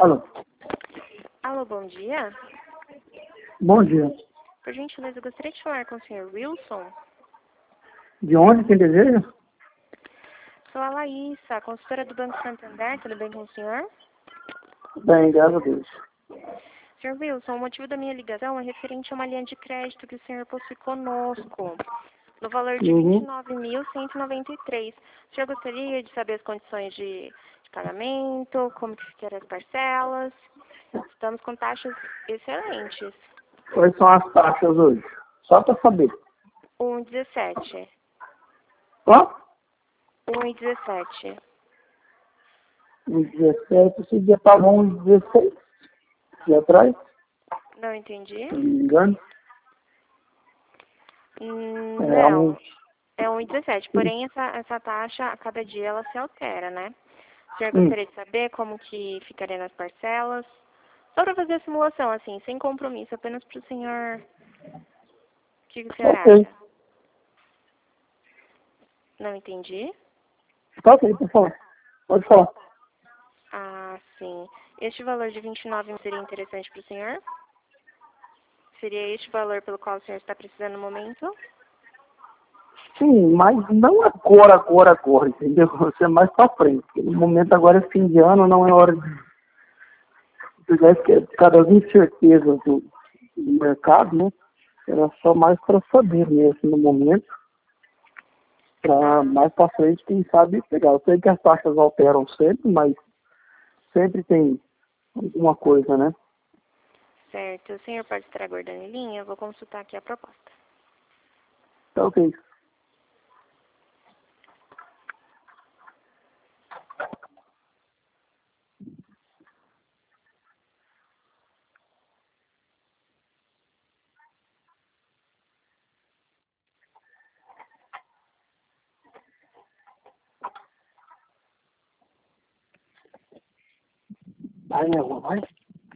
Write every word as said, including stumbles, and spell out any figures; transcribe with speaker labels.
Speaker 1: Alô.
Speaker 2: Alô, bom dia.
Speaker 1: Bom dia.
Speaker 2: Por gentileza, eu gostaria de falar com o senhor Wilson.
Speaker 1: De onde quem deseja?
Speaker 2: Sou a Laísa, consultora do Banco Santander. Tudo bem com o senhor?
Speaker 1: Bem, graças a Deus.
Speaker 2: senhor Wilson, o motivo da minha ligação é referente a uma linha de crédito que o senhor possui conosco, no valor de
Speaker 1: Uhum.
Speaker 2: vinte e nove mil cento e noventa e três. O senhor gostaria de saber as condições de, de pagamento, como que quer as parcelas? Estamos com taxas excelentes.
Speaker 1: Quais são as taxas hoje? Só para saber.
Speaker 2: um e dezessete.
Speaker 1: Ó,
Speaker 2: um e dezessete.
Speaker 1: uns dezessete, esse dia estava uns dezesseis dia atrás,
Speaker 2: Não entendi.
Speaker 1: se não me engano.
Speaker 2: Hum,
Speaker 1: É,
Speaker 2: Não,
Speaker 1: uns,
Speaker 2: é um e dezessete. Porém, essa, essa taxa, a cada dia, ela se altera, né? O senhor
Speaker 1: hum,
Speaker 2: gostaria de saber como que ficaria nas parcelas? Só para fazer a simulação, assim, sem compromisso, apenas para o senhor... O que o senhor
Speaker 1: ok.
Speaker 2: acha? Não entendi.
Speaker 1: Tá ok, por favor. Pode falar.
Speaker 2: Ah, sim. Este valor de vinte e nove seria interessante para o senhor? Seria este valor pelo qual o senhor está precisando no momento?
Speaker 1: Sim, mas não agora, agora, agora, entendeu? Você é mais pra frente. Porque no momento agora é fim de ano, não é hora de... Se tivesse que cada vez incerteza do, do mercado, né? Era só mais para saber mesmo no momento. Para
Speaker 2: Ah,
Speaker 1: mais para frente, quem sabe pegar. Eu sei que as taxas alteram sempre, mas sempre tem alguma coisa, né?
Speaker 2: certo. O senhor pode estar aguardando em linha? Eu vou consultar aqui a proposta.
Speaker 1: Tá ok. Vai, minha avó, vai.